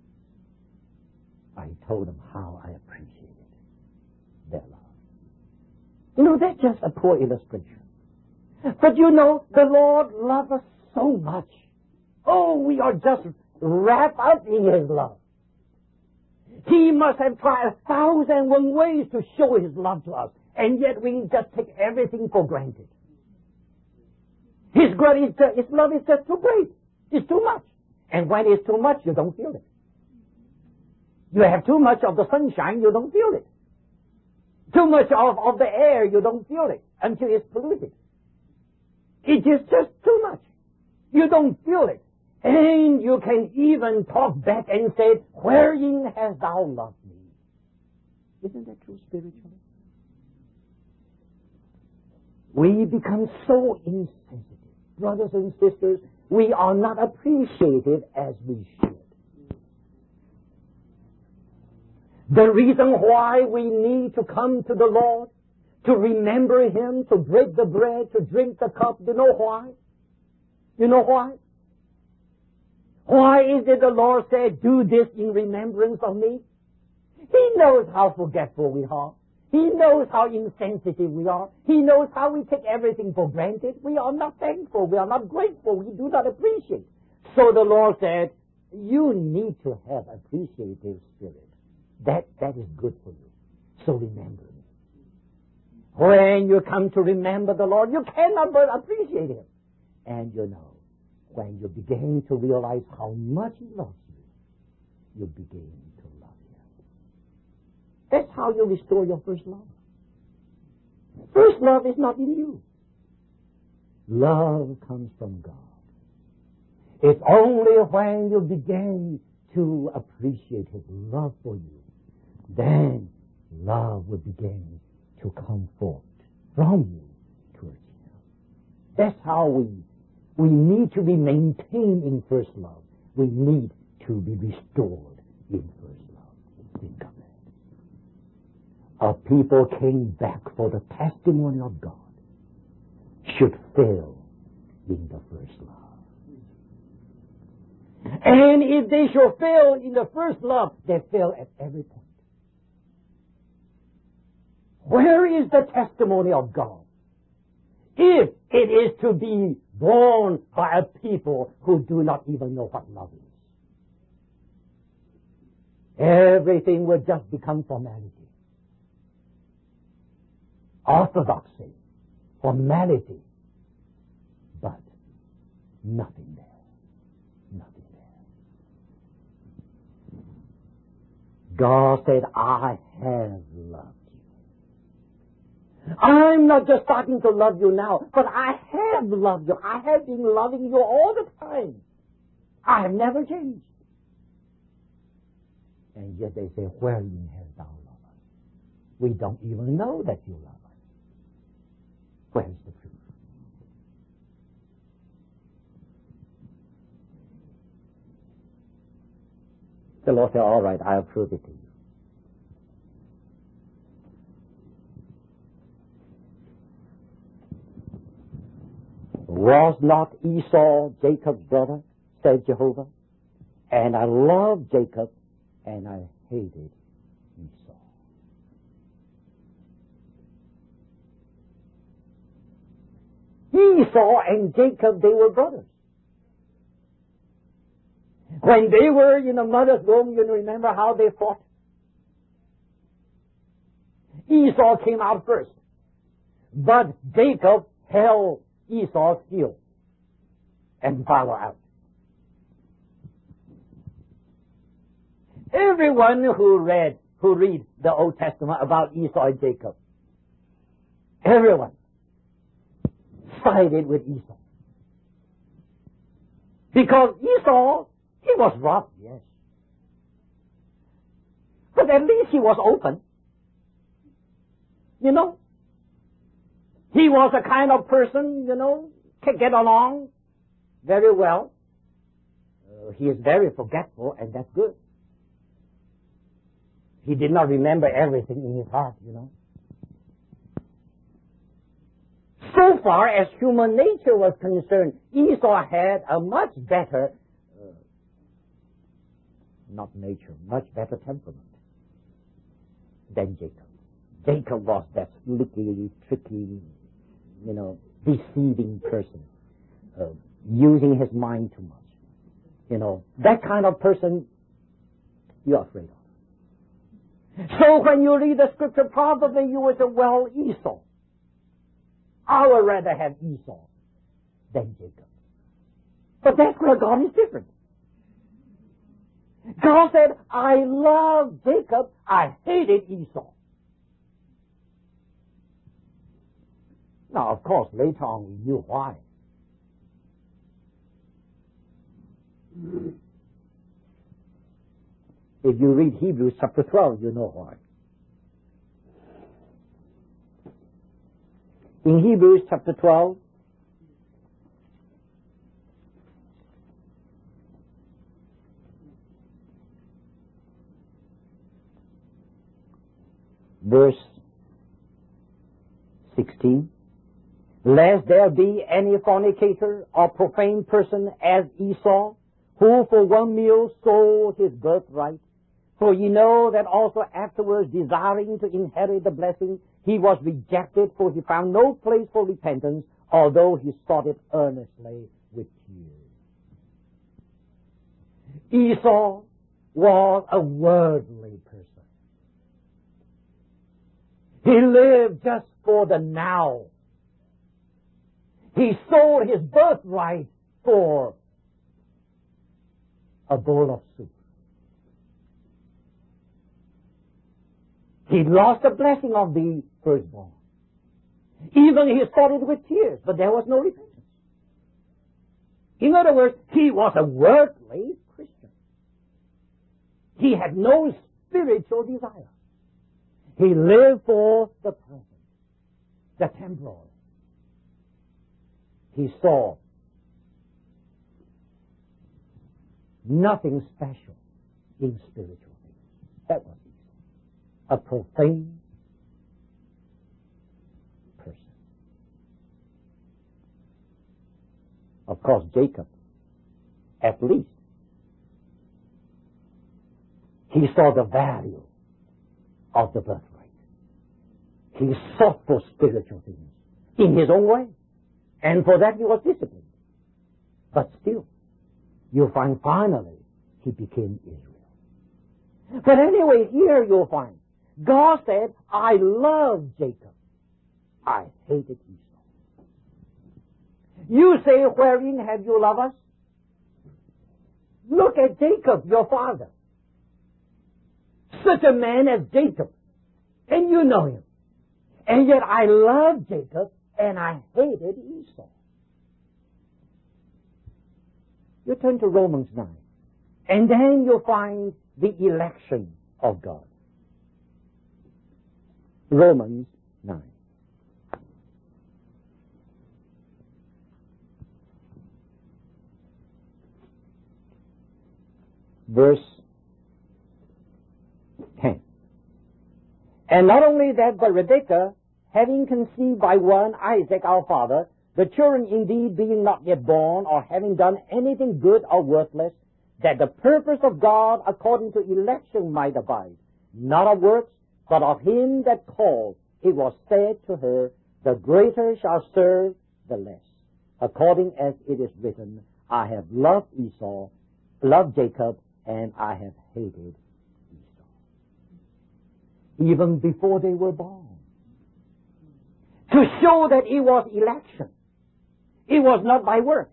I told them how I appreciated their love. That's just a poor illustration. But the Lord loves us so much. Oh, we are just wrapped up in His love. He must have tried 1,001 ways to show His love to us, and yet we just take everything for granted. His love is just too great. It's too much. And when it's too much, you don't feel it. You have too much of the sunshine, you don't feel it. Too much of the air, you don't feel it. until it's polluted. It is just too much. You don't feel it. And you can even talk back and say, wherein hast thou loved me? Isn't that true spiritually? We become so insensitive. Brothers and sisters, we are not appreciated as we should. The reason why we need to come to the Lord, to remember Him, to break the bread, to drink the cup, you know why? You know why? Why is it the Lord said, do this in remembrance of me? He knows how forgetful we are. He knows how insensitive we are. He knows how we take everything for granted. We are not thankful. We are not grateful. We do not appreciate. So the Lord said, you need to have appreciative spirit. That is good for you. So remember me. When you come to remember the Lord, you cannot but appreciate Him. And you know, when you begin to realize how much He loves you, you begin to love Him. That's how you restore your first love. First love is not in you. Love comes from God. It's only when you begin to appreciate His love for you, then love will begin to come forth from you towards Him. That's how we need to be maintained in first love. We need to be restored in first love. Think of it. A people came back for the testimony of God should fail in the first love. And if they should fail in the first love, they fail at every point. Where is the testimony of God? If it is to be borne by a people who do not even know what love is. Everything will just become formality. Orthodoxy. Formality. But nothing there. Nothing there. God said, I have loved you. I'm not just starting to love you now, but I have loved you. I have been loving you all the time. I have never changed. And yet they say, wherein hast thou loved us? We don't even know that you love us. Where's the truth? The Lord said, all right, I'll prove it to you. Was not Esau Jacob's brother, said Jehovah? And I loved Jacob, and I hated Esau. Esau and Jacob, they were brothers. When they were in the mother's womb, you remember how they fought? Esau came out first, but Jacob held Esau's heel and followed out. Everyone who read the Old Testament about Esau and Jacob, everyone sided with Esau. Because Esau, he was rough, yes. But at least he was open. You know? He was a kind of person, can get along very well. He is very forgetful, and that's good. He did not remember everything in his heart, So far as human nature was concerned, Esau had a much better, much better temperament than Jacob. Jacob was that slicky, tricky, deceiving person, using his mind too much. That kind of person you're afraid of. So when you read the scripture, probably you would say, well, Esau. I would rather have Esau than Jacob. But that's where God is different. God said, I love Jacob, I hated Esau. Now, of course, later on we knew why. If you read Hebrews chapter 12, you know why. In Hebrews chapter 12, verse 16, lest there be any fornicator or profane person as Esau, who for one meal sold his birthright. For ye know that also afterwards, desiring to inherit the blessing, he was rejected, for he found no place for repentance, although he sought it earnestly with tears. Esau was a worldly person. He lived just for the now. He sold his birthright for a bowl of soup. He lost the blessing of the firstborn. Even he sought it with tears, but there was no repentance. In other words, he was a worldly Christian. He had no spiritual desire. He lived for the present, the temporal. He saw nothing special in spiritual things. That was a profane person. Of course, Jacob, at least, he saw the value of the birthright. He sought for spiritual things in his own way. And for that he was disciplined. But still, you'll find finally he became Israel. But anyway, here you'll find God said, I love Jacob. I hated Esau. You say, wherein have you loved us? Look at Jacob, your father. Such a man as Jacob. And you know him. And yet I love Jacob and I hated Esau. You turn to Romans 9. And then you'll find the election of God. Romans 9. Verse 10. And not only that, but Rebekah, having conceived by one, Isaac our father, the children indeed being not yet born, or having done anything good or worthless, that the purpose of God according to election might abide, not of works, but of him that called, it was said to her, the greater shall serve the less. According as it is written, I have loved Jacob, and I have hated Esau. Even before they were born. To show that it was election. It was not by work.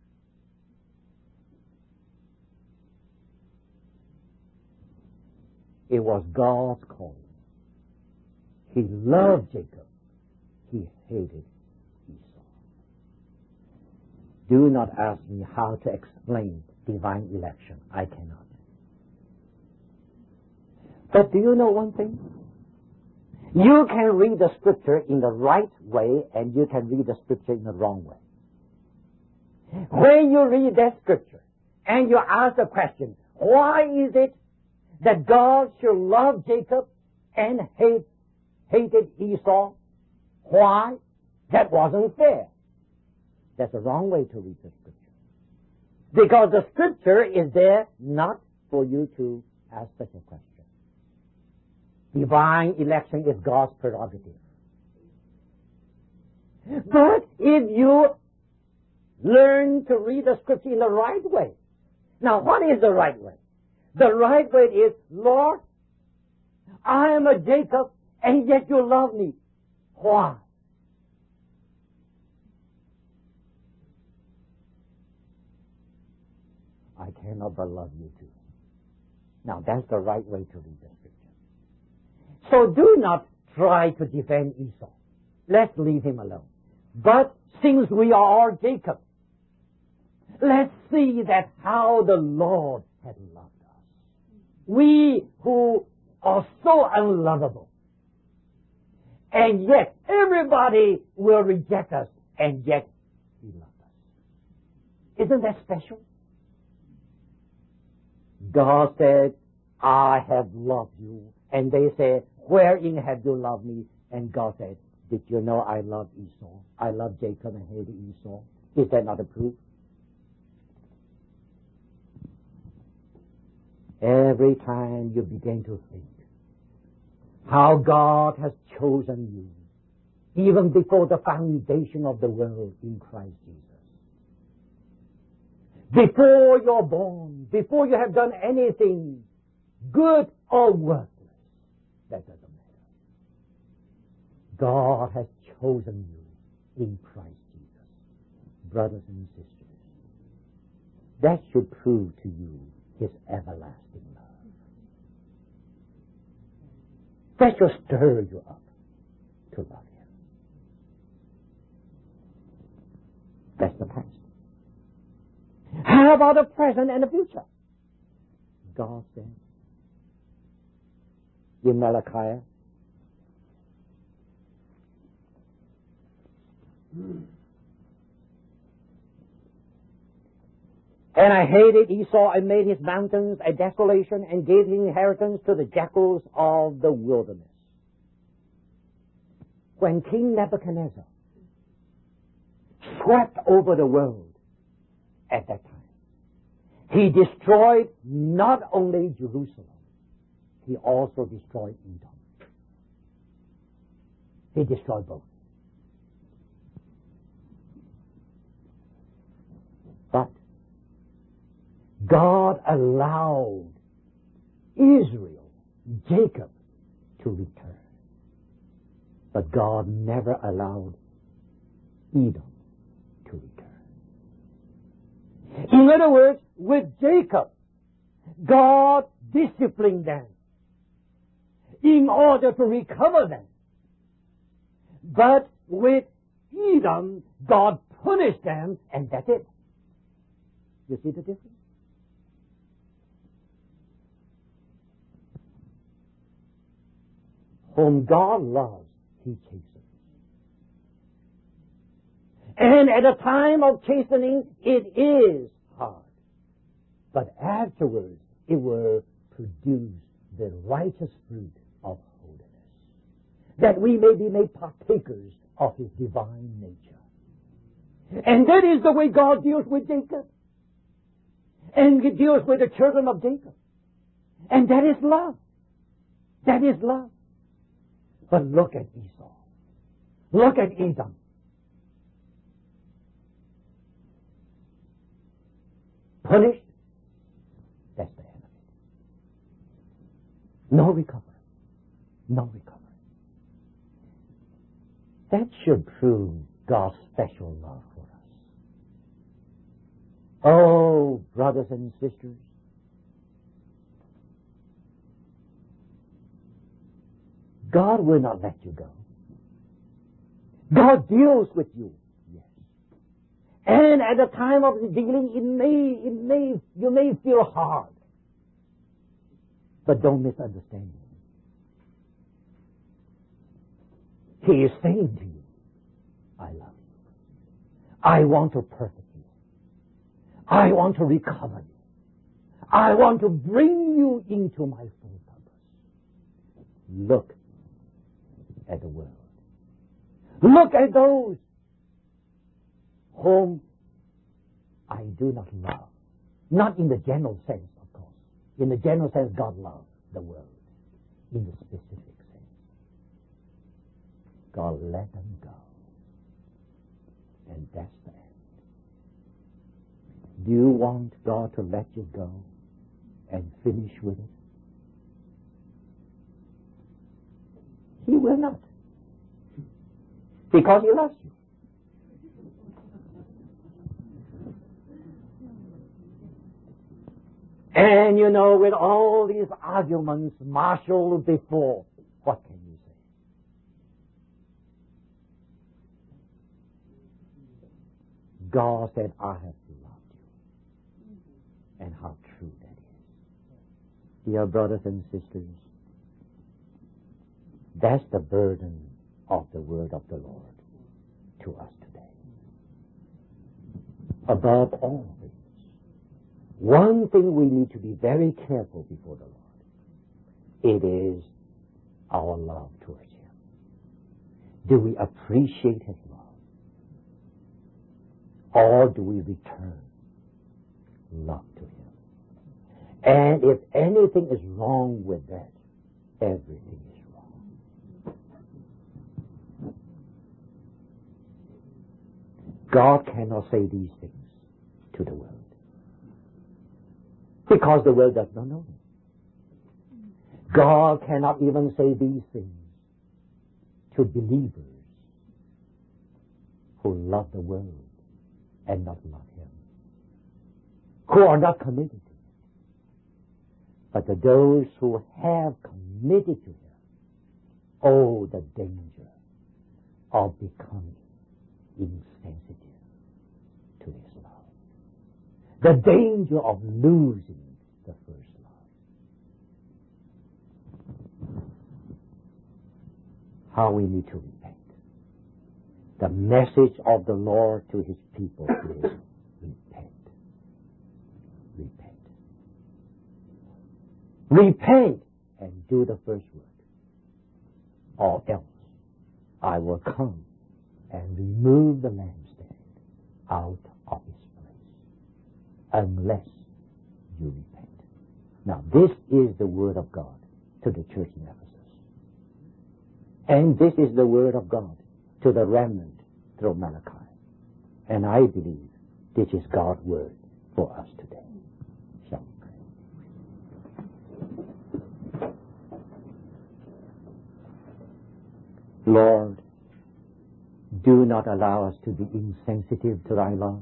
It was God's calling. He loved Jacob. He hated Esau. Do not ask me how to explain divine election. I cannot. But do you know one thing? You can read the scripture in the right way and you can read the scripture in the wrong way. When you read that scripture and you ask the question, why is it that God should love Jacob and hated Esau? Why? That wasn't fair. That's the wrong way to read the scripture. Because the scripture is there not for you to ask such a question. Divine election is God's prerogative. But if you learn to read the scripture in the right way. Now, what is the right way? The right way is, Lord, I am a Jacob, and yet you love me. Why? I cannot but love you too. Now, that's the right way to read the scripture. So do not try to defend Esau. Let's leave him alone. But since we are Jacob, let's see that how the Lord has loved us. We who are so unlovable, and yet everybody will reject us, and yet He loves us. Isn't that special? God said, I have loved you. And they said, wherein have you loved me? And God said, did you know I love Esau? I love Jacob and hated Esau. Is that not a proof? Every time you begin to think how God has chosen you, even before the foundation of the world in Christ Jesus. Before you're born, before you have done anything, good or worthless, that doesn't matter. God has chosen you in Christ Jesus. Brothers and sisters, that should prove to you His everlasting love. That should stir you up to love Him. That's the past. How about the present and the future? God said in Malachi, and I hated Esau and made his mountains a desolation and gave his inheritance to the jackals of the wilderness. When King Nebuchadnezzar swept over the world at that time, he destroyed not only Jerusalem, he also destroyed Edom. He destroyed both. But God allowed Israel, Jacob, to return. But God never allowed Edom to return. In other words, with Jacob, God disciplined them in order to recover them. But with Edom, God punished them, and that's it. You see the difference? Whom God loves, He chastens. And at a time of chastening, it is hard. But afterwards, it will produce the righteous fruit of holiness, that we may be made partakers of His divine nature. And that is the way God deals with Jacob. And He deals with the children of Jacob. And that is love. That is love. But look at Esau. Look at Edom. Punished. That's the end of it. No recovery. No recovery. That should prove God's special love for us. Oh, brothers and sisters, God will not let you go. God deals with you, yes. And at the time of the dealing, you may feel hard. But don't misunderstand me. He is saying to you, I love you. I want to perfect you. I want to recover you. I want to bring you into my full purpose. Look at the world. Look at those whom I do not love. Not in the general sense, of course. In the general sense, God loves the world. In the specific sense, God let them go. And that's the end. Do you want God to let you go and finish with it? He will not. Because He loves you. And you know, with all these arguments marshaled before, what can you say? God said, I have loved you. And how true that is. Dear brothers and sisters, that's the burden of the word of the Lord to us today. Above all things, one thing we need to be very careful before the Lord. It is our love towards Him. Do we appreciate His love? Or do we return love to Him? And if anything is wrong with that, everything is wrong. God cannot say these things to the world, because the world does not know Him. God cannot even say these things to believers who love the world and not love Him, who are not committed to Him. But to those who have committed to Him, oh, the danger of becoming insensitive to His love. The danger of losing the first love. How we need to repent. The message of the Lord to His people is repent. Repent. Repent and do the first work. Or else I will come and remove the lampstand out of its place, unless you repent. Now, this is the word of God to the church in Ephesus. And this is the word of God to the remnant through Malachi. And I believe this is God's word for us today. Shall we pray? Lord, do not allow us to be insensitive to Thy love.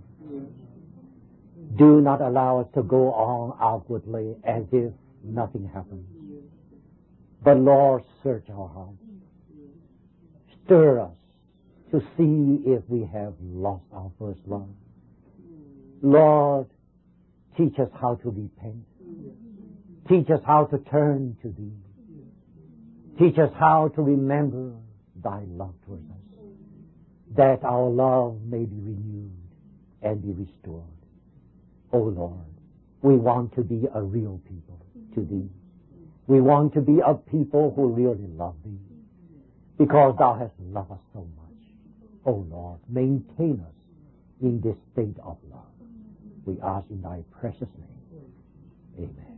Do not allow us to go on outwardly as if nothing happens. But Lord, search our hearts. Stir us to see if we have lost our first love. Lord, teach us how to repent. Teach us how to turn to Thee. Teach us how to remember Thy love towards us, that our love may be renewed and be restored. Oh Lord, we want to be a real people to Thee. We want to be a people who really love Thee, because Thou hast loved us so much. Oh Lord, maintain us in this state of love. We ask in Thy precious name. Amen.